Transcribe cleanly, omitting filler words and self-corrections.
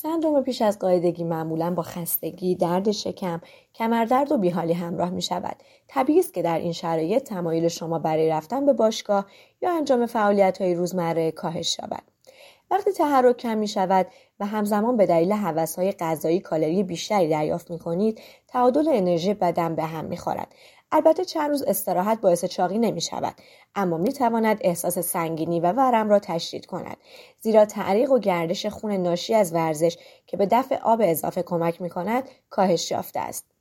سندرم پیش از قاعدگی معمولاً با خستگی، درد شکم، کمردرد و بیحالی همراه می شود. طبیعی است که در این شرایط تمایل شما برای رفتن به باشگاه یا انجام فعالیت‌های روزمره کاهش یابد. وقتی تحرک کم می شود و همزمان به دلیل هوس‌های غذایی کالری بیشتری دریافت می کنید، تعادل انرژی بدن به هم می خورد. البته چند روز استراحت باعث چاقی نمی شود، اما می تواند احساس سنگینی و ورم را تشدید کند، زیرا تعریق و گردش خون ناشی از ورزش که به دفع آب اضافه کمک می کند، کاهش یافته است.